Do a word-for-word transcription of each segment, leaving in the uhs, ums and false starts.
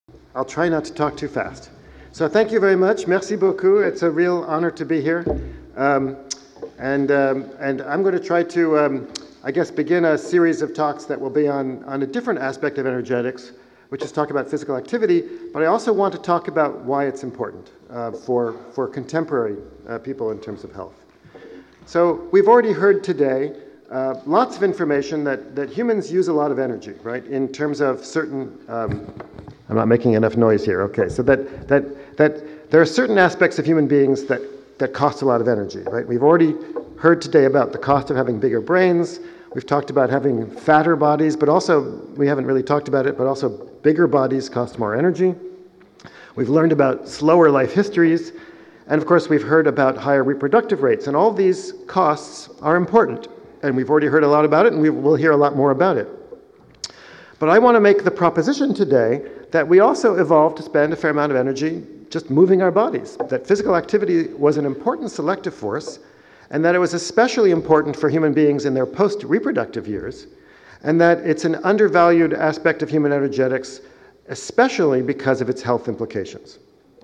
I'll try not to talk too fast. So thank you very much. Merci beaucoup. It's a real honor to be here. Um, and, um, and I'm going to try to, um, I guess, begin a series of talks that will be on, on a different aspect of energetics, which is talk about physical activity, but I also want to talk about why it's important uh, for, for contemporary uh, people in terms of health. So we've already heard today uh, lots of information that, that humans use a lot of energy, right, in terms of certain, um, I'm not making enough noise here, okay, so that, that, that there are certain aspects of human beings that, that cost a lot of energy, right? We've already heard today about the cost of having bigger brains. We've talked about having fatter bodies, but also, we haven't really talked about it, but also bigger bodies cost more energy. We've learned about slower life histories, and of course we've heard about higher reproductive rates, and all these costs are important, and we've already heard a lot about it, and we will hear a lot more about it. But I want to make the proposition today that we also evolved to spend a fair amount of energy just moving our bodies, that physical activity was an important selective force, and that it was especially important for human beings in their post-reproductive years, and that it's an undervalued aspect of human energetics, especially because of its health implications.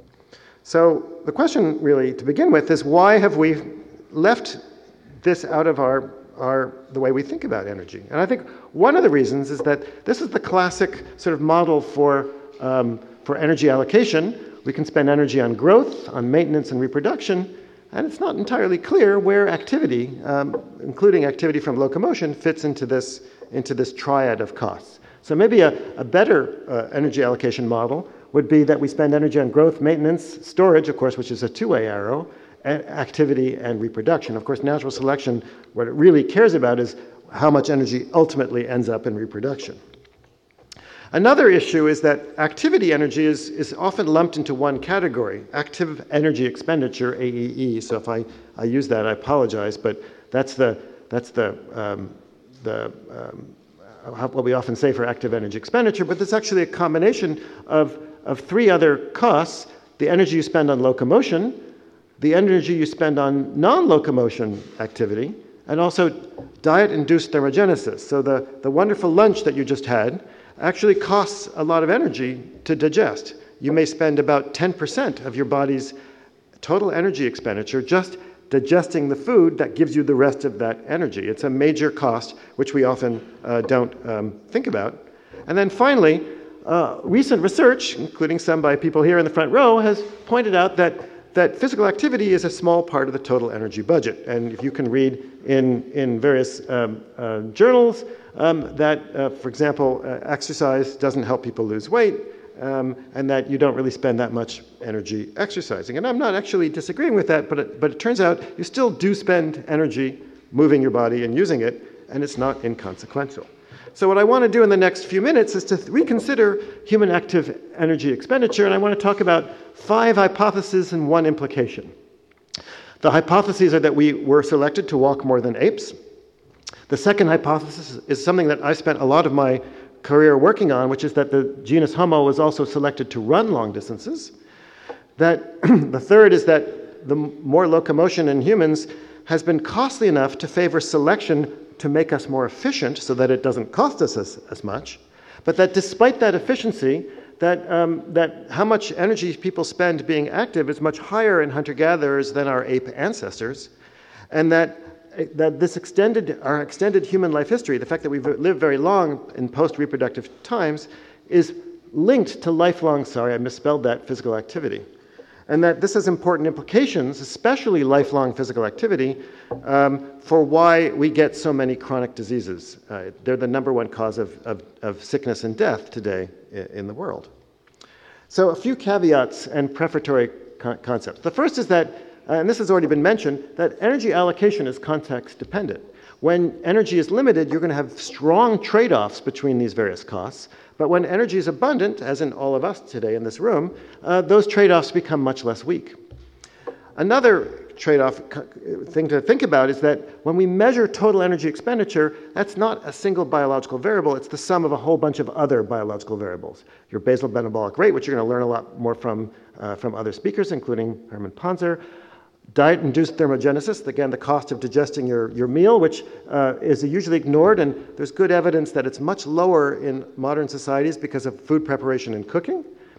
So the question really to begin with is, why have we left this out of our, our the way we think about energy? And I think one of the reasons is that this is the classic sort of model for, um, for energy allocation. We can spend energy on growth, on maintenance and reproduction, and it's not entirely clear where activity, um, including activity from locomotion, fits into this, into this triad of costs. So maybe a, a better uh, energy allocation model would be that we spend energy on growth, maintenance, storage, of course, which is a two-way arrow, and activity and reproduction. Of course, natural selection, what it really cares about is how much energy ultimately ends up in reproduction. Another issue is that activity energy is, is often lumped into one category, active energy expenditure, A E E. So if I, I use that, I apologize, but that's the, that's the, um, the um, what we often say for active energy expenditure, but there's actually a combination of, of three other costs: the energy you spend on locomotion, the energy you spend on non-locomotion activity, and also diet-induced thermogenesis. So the, the wonderful lunch that you just had actually costs a lot of energy to digest. You may spend about ten percent of your body's total energy expenditure just digesting the food that gives you the rest of that energy. It's a major cost, which we often uh, don't um, think about. And then finally, uh, recent research, including some by people here in the front row, has pointed out that, that physical activity is a small part of the total energy budget. And if you can read in, in various um, uh, journals um, that, uh, for example, uh, exercise doesn't help people lose weight, Um, and that you don't really spend that much energy exercising. And I'm not actually disagreeing with that, but it, but it turns out you still do spend energy moving your body and using it, and it's not inconsequential. So what I want to do in the next few minutes is to th- reconsider human active energy expenditure, and I want to talk about five hypotheses and one implication. The hypotheses are that we were selected to walk more than apes. The second hypothesis is something that I spent a lot of my career working on, which is that the genus Homo was also selected to run long distances. That the third is that the more locomotion in humans has been costly enough to favor selection to make us more efficient so that it doesn't cost us as, as much, but that despite that efficiency, that, um, that how much energy people spend being active is much higher in hunter-gatherers than our ape ancestors, and that that this extended, our extended human life history, the fact that we've lived very long in post-reproductive times, is linked to lifelong, sorry, I misspelled that, physical activity. And that this has important implications, especially lifelong physical activity, um, for why we get so many chronic diseases. Uh, they're the number one cause of, of, of sickness and death today in the world. So a few caveats and prefatory con- concepts. The first is that Uh, and this has already been mentioned, that energy allocation is context dependent. When energy is limited, you're going to have strong trade-offs between these various costs. But when energy is abundant, as in all of us today in this room, uh, those trade-offs become much less weak. Another trade-off co- thing to think about is that when we measure total energy expenditure, that's not a single biological variable, it's the sum of a whole bunch of other biological variables. Your basal metabolic rate, which you're going to learn a lot more from, uh, from other speakers, including Herman Ponzer. Diet-induced thermogenesis, again, the cost of digesting your, your meal, which uh, is usually ignored, and there's good evidence that it's much lower in modern societies because of food preparation and cooking.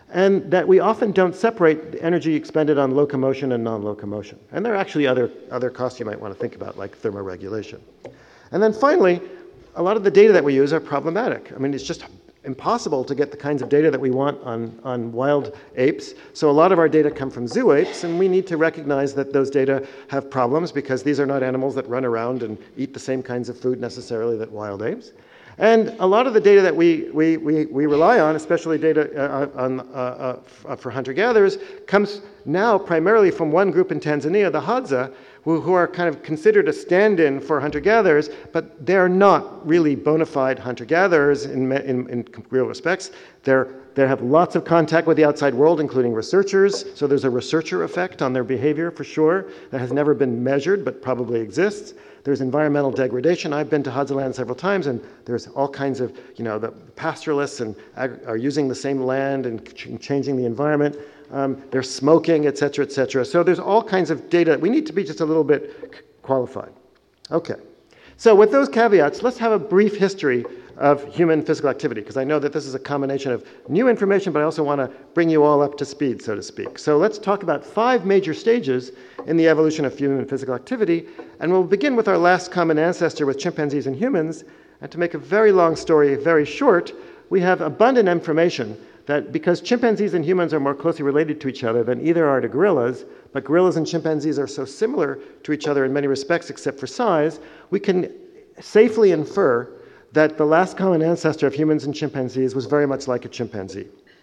and that we often don't separate the energy expended on locomotion and non-locomotion. And there are actually other, other costs you might want to think about, like thermoregulation. And then finally, a lot of the data that we use are problematic. I mean, it's just impossible to get the kinds of data that we want on, on wild apes. So a lot of our data come from zoo apes, and we need to recognize that those data have problems because these are not animals that run around and eat the same kinds of food necessarily that wild apes. And a lot of the data that we, we, we, we rely on, especially data uh, on, uh, uh, for hunter-gatherers, comes now primarily from one group in Tanzania, the Hadza, who, who are kind of considered a stand-in for hunter-gatherers, but they're not really bona fide hunter-gatherers in, in, in real respects. They're, they have lots of contact with the outside world, including researchers, so there's a researcher effect on their behavior for sure that has never been measured but probably exists. There's environmental degradation. I've been to Hadzaland several times, and there's all kinds of, you know, the pastoralists and ag- are using the same land and ch- changing the environment. Um, they're smoking, et cetera, et cetera. So there's all kinds of data. We need to be just a little bit qualified. Okay. So with those caveats, let's have a brief history of human physical activity, because I know that this is a combination of new information, but I also want to bring you all up to speed, so to speak. So let's talk about five major stages in the evolution of human physical activity, and we'll begin with our last common ancestor with chimpanzees and humans. And to make a very long story very short, we have abundant information that because chimpanzees and humans are more closely related to each other than either are to gorillas, but gorillas and chimpanzees are so similar to each other in many respects except for size, we can safely infer that the last common ancestor of humans and chimpanzees was very much like a chimpanzee.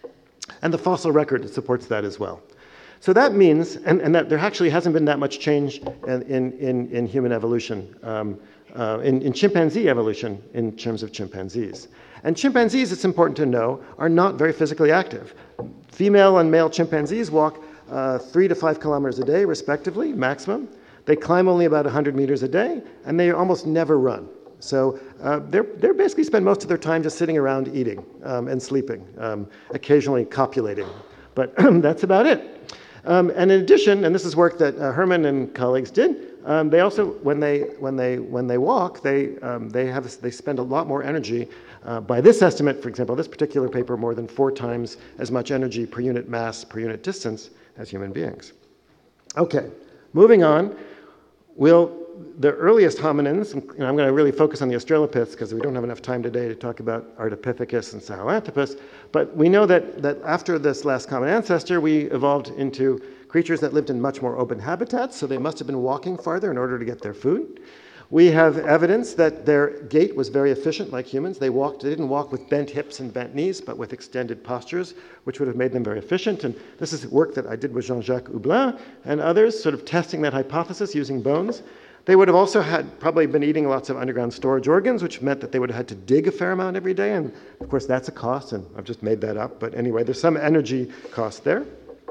And the fossil record supports that as well. So that means, and, and that there actually hasn't been that much change in, in, in human evolution, um, uh, in, in chimpanzee evolution in terms of chimpanzees. And chimpanzees, it's important to know, are not very physically active. Female and male chimpanzees walk uh, three to five kilometers a day, respectively, maximum. They climb only about one hundred meters a day, and they almost never run. So uh, they're, they're basically spend most of their time just sitting around eating um, and sleeping, um, occasionally copulating. But that's about it. Um, and in addition, and this is work that uh, Herman and colleagues did, um, they also, when they when they when they walk, they um, they have they spend a lot more energy. Uh, by this estimate, for example, this particular paper, more than four times as much energy per unit mass per unit distance as human beings. Okay, moving on. We'll the earliest hominins, and I'm going to really focus on the Australopiths because we don't have enough time today to talk about Ardipithecus and Sahelanthropus, but we know that, that after this last common ancestor, we evolved into creatures that lived in much more open habitats, so they must have been walking farther in order to get their food. We have evidence that their gait was very efficient like humans. They walked, they didn't walk with bent hips and bent knees, but with extended postures, which would have made them very efficient. And this is work that I did with Jean-Jacques Hublin and others, sort of testing that hypothesis using bones. They would have also had probably been eating lots of underground storage organs, which meant that they would have had to dig a fair amount every day. And of course, that's a cost, and I've just made that up. But anyway, there's some energy cost there.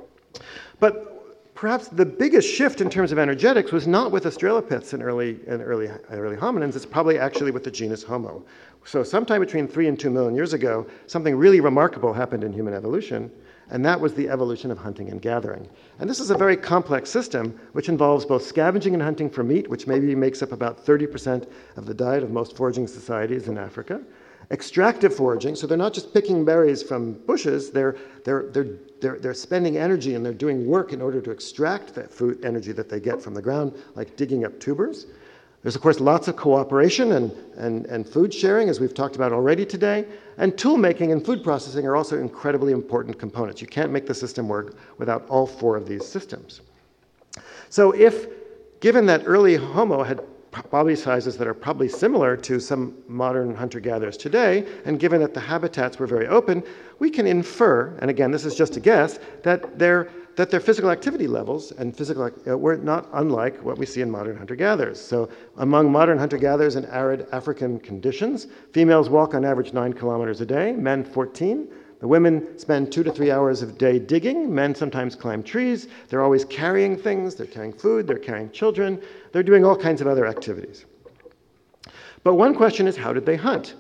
But perhaps the biggest shift in terms of energetics was not with Australopiths and early, and early, early hominins. It's probably actually with the genus Homo. So sometime between three and two million years ago, something really remarkable happened in human evolution. And that was the evolution of hunting and gathering. And this is a very complex system, which involves both scavenging and hunting for meat, which maybe makes up about thirty percent of the diet of most foraging societies in Africa. Extractive foraging, so they're not just picking berries from bushes, they're, they're, they're, they're, they're spending energy and they're doing work in order to extract that food energy that they get from the ground, like digging up tubers. There's, of course, lots of cooperation and, and, and food sharing, as we've talked about already today. And tool making and food processing are also incredibly important components. You can't make the system work without all four of these systems. So if, given that early Homo had body sizes that are probably similar to some modern hunter-gatherers today, and given that the habitats were very open, we can infer, and again, this is just a guess, that they're that their physical activity levels and physical uh, were not unlike what we see in modern hunter-gatherers. So among modern hunter-gatherers in arid African conditions, females walk on average nine kilometers a day, men fourteen. The women spend two to three hours a day digging. Men sometimes climb trees. They're always carrying things. They're carrying food. They're carrying children. They're doing all kinds of other activities. But one question is, how did they hunt?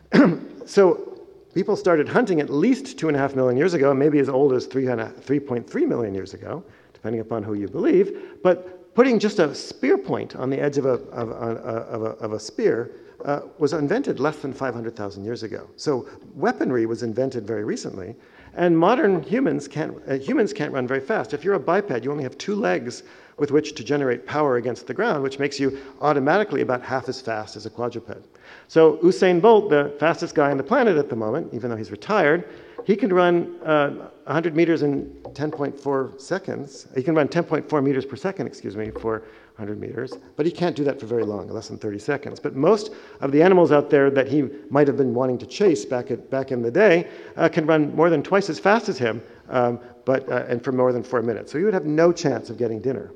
So people started hunting at least two and a half million years ago, maybe as old as three point three million years ago, depending upon who you believe. But putting just a spear point on the edge of a, of, of a, of a spear uh, was invented less than five hundred thousand years ago. So weaponry was invented very recently, and modern humans can't, uh, humans can't run very fast. If you're a biped, you only have two legs with which to generate power against the ground, which makes you automatically about half as fast as a quadruped. So Usain Bolt, the fastest guy on the planet at the moment, even though he's retired, he can run uh, one hundred meters in ten point four seconds. He can run ten point four meters per second, excuse me, for one hundred meters, but he can't do that for very long, less than thirty seconds. But most of the animals out there that he might have been wanting to chase back at, back in the day uh, can run more than twice as fast as him, um, but uh, and for more than four minutes. So you would have no chance of getting dinner.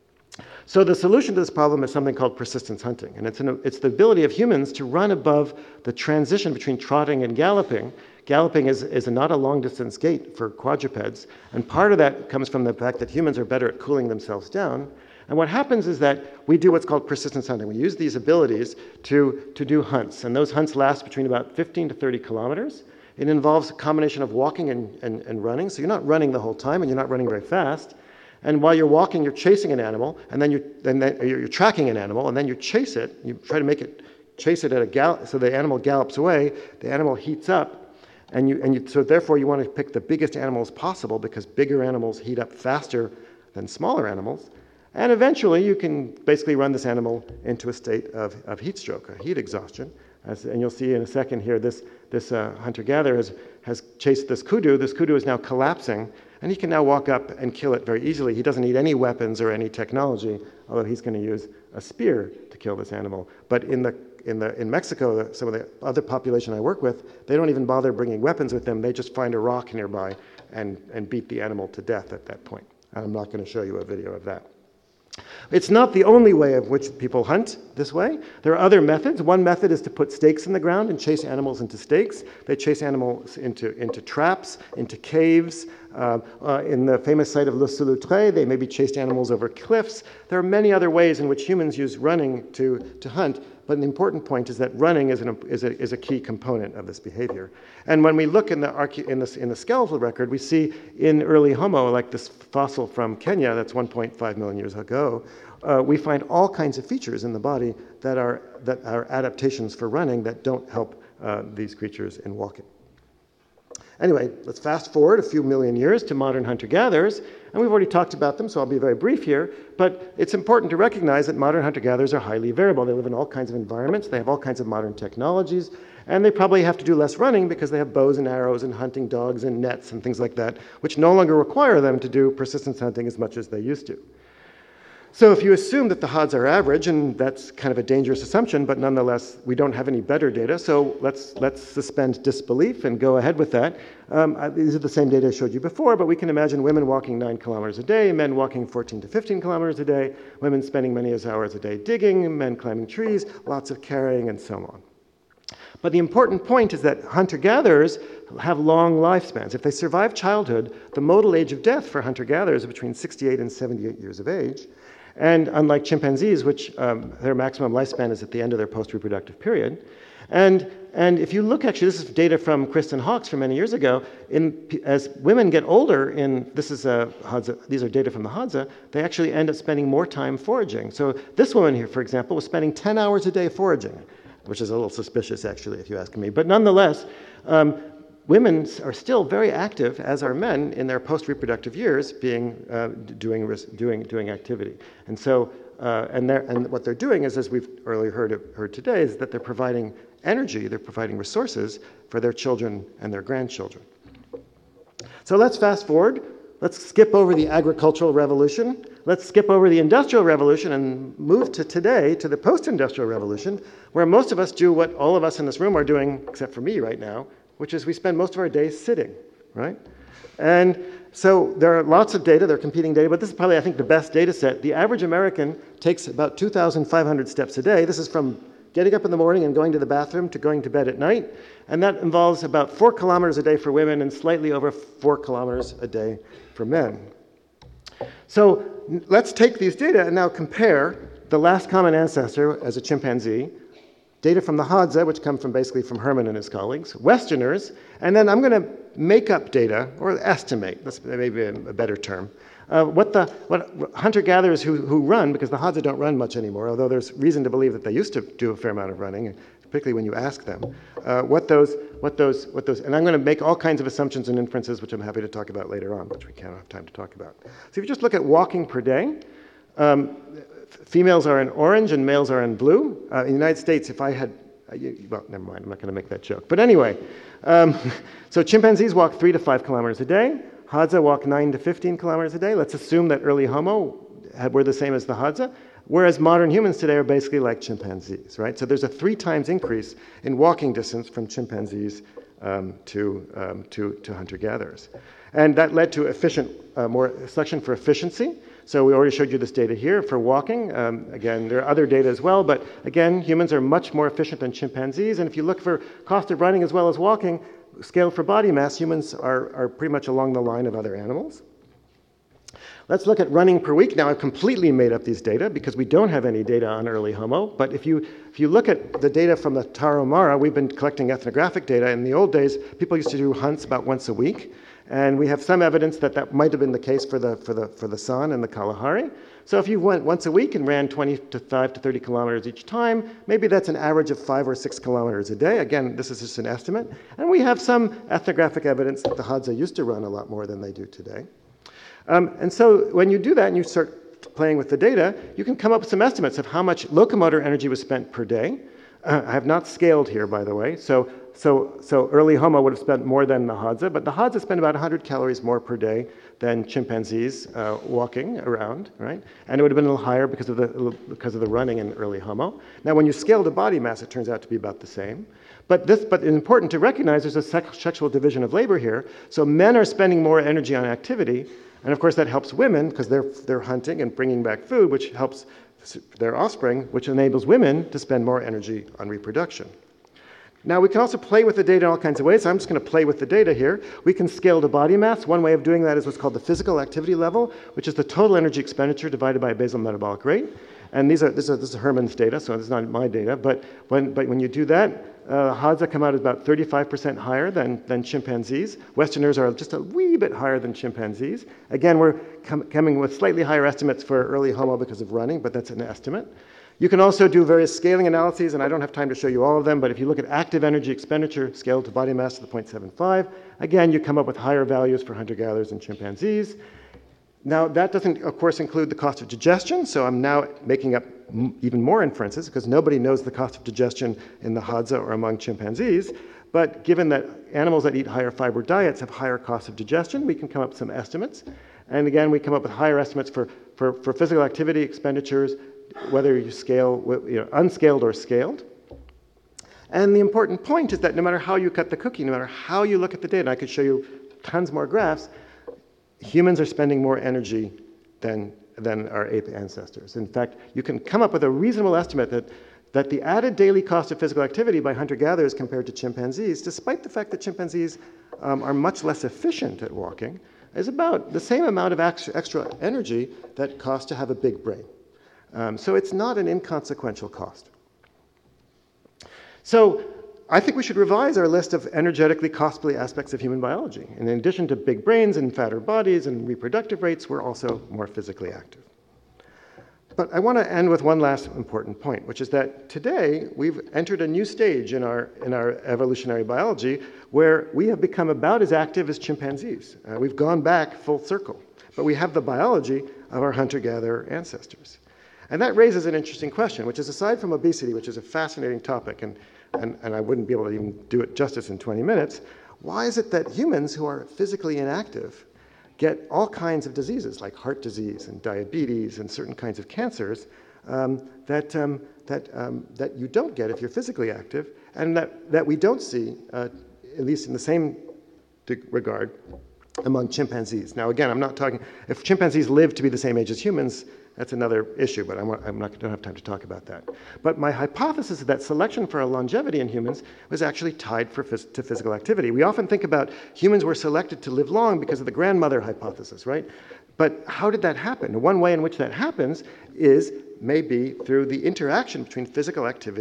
So the solution to this problem is something called persistence hunting, and it's, an, it's the ability of humans to run above the transition between trotting and galloping. Galloping is, is a not a long-distance gait for quadrupeds, and part of that comes from the fact that humans are better at cooling themselves down. And what happens is that we do what's called persistence hunting. We use these abilities to, to do hunts, and those hunts last between about fifteen to thirty kilometers. It involves a combination of walking and, and, and running, so you're not running the whole time, and you're not running very fast. And while you're walking, you're chasing an animal, and then you're, then you're, you're tracking an animal, and then you chase it. You try to make it, chase it at a gallop, so the animal gallops away, the animal heats up, and you, and you, so therefore you want to pick the biggest animals possible because bigger animals heat up faster than smaller animals. And eventually you can basically run this animal into a state of, of heat stroke, a heat exhaustion. As, and you'll see in a second here, this, this uh, hunter-gatherer has, has chased this kudu. This kudu is now collapsing, and he can now walk up and kill it very easily. He doesn't need any weapons or any technology, although he's going to use a spear to kill this animal. But in, the, in, the, in Mexico, some of the other population I work with, they don't even bother bringing weapons with them. They just find a rock nearby and, and beat the animal to death at that point. And I'm not going to show you a video of that. It's not the only way of which people hunt this way. There are other methods. One method is to put stakes in the ground and chase animals into stakes. They chase animals into, into traps, into caves. Uh, uh, in the famous site of Le Solutré, they maybe chased animals over cliffs. There are many other ways in which humans use running to, to hunt, but an important point is that running is, an, is, a, is a key component of this behavior. And when we look in the, archae- in, the, in the skeletal record, we see in early Homo, like this fossil from Kenya, that's one point five million years ago, uh, we find all kinds of features in the body that are, that are adaptations for running that don't help uh, these creatures in walking. Anyway, let's fast forward a few million years to modern hunter-gatherers, and we've already talked about them, so I'll be very brief here, but it's important to recognize that modern hunter-gatherers are highly variable. They live in all kinds of environments, they have all kinds of modern technologies, and they probably have to do less running because they have bows and arrows and hunting dogs and nets and things like that, which no longer require them to do persistence hunting as much as they used to. So if you assume that the odds are average, and that's kind of a dangerous assumption, but nonetheless, we don't have any better data, so let's, let's suspend disbelief and go ahead with that. Um, these are the same data I showed you before, but we can imagine women walking nine kilometers a day, men walking fourteen to fifteen kilometers a day, women spending many hours a day digging, men climbing trees, lots of carrying, and so on. But the important point is that hunter-gatherers have long lifespans. If they survive childhood, the modal age of death for hunter-gatherers is between sixty-eight and seventy-eight years of age. And unlike chimpanzees, which um, their maximum lifespan is at the end of their post-reproductive period. And, and if you look, actually, this is data from Kristen Hawkes from many years ago, in, as women get older, in, this is a Hadza, these are data from the Hadza, they actually end up spending more time foraging. So this woman here, for example, was spending ten hours a day foraging, which is a little suspicious, actually, if you ask me. But nonetheless, um, women are still very active, as are men, in their post-reproductive years, being uh, doing doing doing activity. And so, uh, and and what they're doing is, as we've earlier heard heard today, is that they're providing energy, they're providing resources for their children and their grandchildren. So let's fast forward. Let's skip over the agricultural revolution. Let's skip over the industrial revolution and move to today, to the post-industrial revolution, where most of us do what all of us in this room are doing, except for me right now, which is we spend most of our days sitting, right? And so there are lots of data, there are competing data, but this is probably, I think, the best data set. The average American takes about two thousand five hundred steps a day. This is from getting up in the morning and going to the bathroom to going to bed at night. And that involves about four kilometers a day for women and slightly over four kilometers a day for men. So let's take these data and now compare the last common ancestor as a chimpanzee, data from the Hadza, which come from basically from Herman and his colleagues, Westerners, and then I'm going to make up data, or estimate, that's maybe a, a better term, uh, what the what hunter-gatherers who, who run, because the Hadza don't run much anymore, although there's reason to believe that they used to do a fair amount of running, particularly when you ask them, uh, what those, what those, what those, and I'm going to make all kinds of assumptions and inferences, which I'm happy to talk about later on, which we can't have time to talk about. So if you just look at walking per day, um, females are in orange and males are in blue. Uh, in the United States, if I had, uh, you, well, never mind, I'm not going to make that joke. But anyway, um, so chimpanzees walk three to five kilometers a day. Hadza walk nine to fifteen kilometers a day. Let's assume that early Homo had, were the same as the Hadza, whereas modern humans today are basically like chimpanzees, right? So there's a three times increase in walking distance from chimpanzees um, to, um, to, to hunter-gatherers. And that led to efficient, uh, more selection for efficiency. So we already showed you this data here for walking. Um, again, there are other data as well, but again, humans are much more efficient than chimpanzees. And if you look for cost of running as well as walking, scaled for body mass, humans are, are pretty much along the line of other animals. Let's look at running per week. Now, I've completely made up these data because we don't have any data on early Homo. But if you, if you look at the data from the Tarahumara, we've been collecting ethnographic data. In the old days, people used to do hunts about once a week. And we have some evidence that that might have been the case for the, for the, for the San and the Kalahari. So if you went once a week and ran twenty-five to thirty kilometers each time, maybe that's an average of five or six kilometers a day. Again, this is just an estimate. And we have some ethnographic evidence that the Hadza used to run a lot more than they do today. Um, and so when you do that and you start playing with the data, you can come up with some estimates of how much locomotor energy was spent per day. Uh, I have not scaled here, by the way. So, so, so early Homo would have spent more than the Hadza, but the Hadza spent about one hundred calories more per day than chimpanzees uh, walking around, right? And it would have been a little higher because of the, because of the running in early Homo. Now, when you scale the body mass, it turns out to be about the same. But this, but it's important to recognize there's a sexual division of labor here. So men are spending more energy on activity, and of course that helps women because they're, they're hunting and bringing back food, which helps their offspring, which enables women to spend more energy on reproduction. Now, we can also play with the data in all kinds of ways. So I'm just going to play with the data here. We can scale to body mass. One way of doing that is what's called the physical activity level, which is the total energy expenditure divided by a basal metabolic rate. And these are, this, are, this is Herman's data, so this is not my data. But when, but when you do that, uh, Hadza come out as about thirty-five percent higher than, than chimpanzees. Westerners are just a wee bit higher than chimpanzees. Again, we're com coming with slightly higher estimates for early Homo because of running, but that's an estimate. You can also do various scaling analyses, and I don't have time to show you all of them, but if you look at active energy expenditure scaled to body mass to the zero point seven five, again, you come up with higher values for hunter-gatherers and chimpanzees. Now, that doesn't, of course, include the cost of digestion, so I'm now making up m even more inferences because nobody knows the cost of digestion in the Hadza or among chimpanzees. But given that animals that eat higher fiber diets have higher costs of digestion, we can come up with some estimates. And again, we come up with higher estimates for, for, for physical activity expenditures, whether you scale, you know, unscaled or scaled. And the important point is that no matter how you cut the cookie, no matter how you look at the data, I could show you tons more graphs, humans are spending more energy than, than our ape ancestors. In fact, you can come up with a reasonable estimate that, that the added daily cost of physical activity by hunter-gatherers compared to chimpanzees, despite the fact that chimpanzees um, are much less efficient at walking, is about the same amount of extra, extra energy that costs to have a big brain. Um, so it's not an inconsequential cost. So I think we should revise our list of energetically costly aspects of human biology. And in addition to big brains and fatter bodies and reproductive rates, we're also more physically active. But I want to end with one last important point, which is that today we've entered a new stage in our, in our evolutionary biology where we have become about as active as chimpanzees. Uh, we've gone back full circle, but we have the biology of our hunter-gatherer ancestors. And that raises an interesting question, which is aside from obesity, which is a fascinating topic, and, and, and I wouldn't be able to even do it justice in twenty minutes, why is it that humans who are physically inactive get all kinds of diseases like heart disease and diabetes and certain kinds of cancers um, that, um, that, um, that you don't get if you're physically active, and that, that we don't see, uh, at least in the same regard, among chimpanzees. Now, again, I'm not talking, if chimpanzees live to be the same age as humans, that's another issue, but I'm, I'm not, don't have time to talk about that. But my hypothesis is that selection for our longevity in humans was actually tied for phys to physical activity. We often think about humans were selected to live long because of the grandmother hypothesis, right? But how did that happen? One way in which that happens is maybe through the interaction between physical activity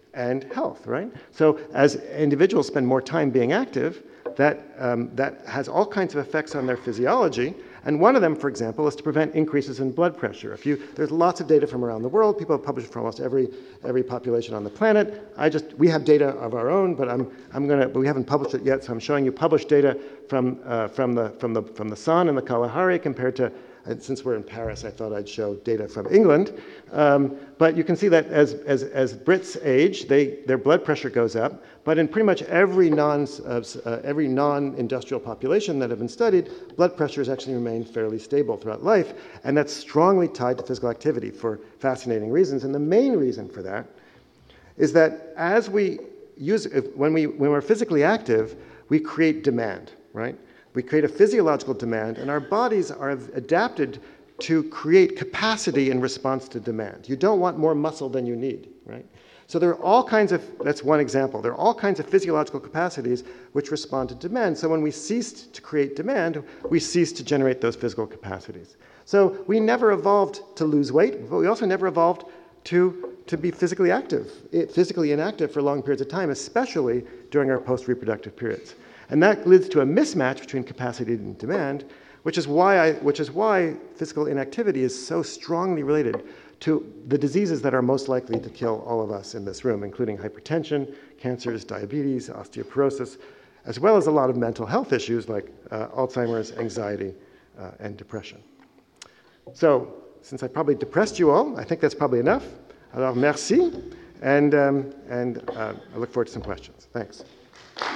and health, right? So as individuals spend more time being active, that, um, that has all kinds of effects on their physiology. And one of them, for example, is to prevent increases in blood pressure. If you, there's lots of data from around the world. People have published from almost every, every population on the planet. I just, we have data of our own, but I'm, I'm gonna, but we haven't published it yet, so I'm showing you published data from, uh, from, the, from, the, from the S A N and the Kalahari compared to, and since we're in Paris, I thought I'd show data from England. Um, but you can see that as, as, as Brits age, they, their blood pressure goes up. But in pretty much every, non, uh, uh, every non-industrial population that have been studied, blood pressure has actually remained fairly stable throughout life. And that's strongly tied to physical activity for fascinating reasons. And the main reason for that is that as we use, if, when, we, when we're physically active, we create demand, right? We create a physiological demand, and our bodies are adapted to create capacity in response to demand. You don't want more muscle than you need, right? So there are all kinds of, that's one example, there are all kinds of physiological capacities which respond to demand. So when we ceased to create demand, we ceased to generate those physical capacities. So we never evolved to lose weight, but we also never evolved to, to be physically active, physically inactive for long periods of time, especially during our post-reproductive periods. And that leads to a mismatch between capacity and demand, which is why, I, which is why physical inactivity is so strongly related to the diseases that are most likely to kill all of us in this room, including hypertension, cancers, diabetes, osteoporosis, as well as a lot of mental health issues like uh, Alzheimer's, anxiety, uh, and depression. So, since I probably depressed you all, I think that's probably enough. Alors, merci, and, um, and uh, I look forward to some questions. Thanks.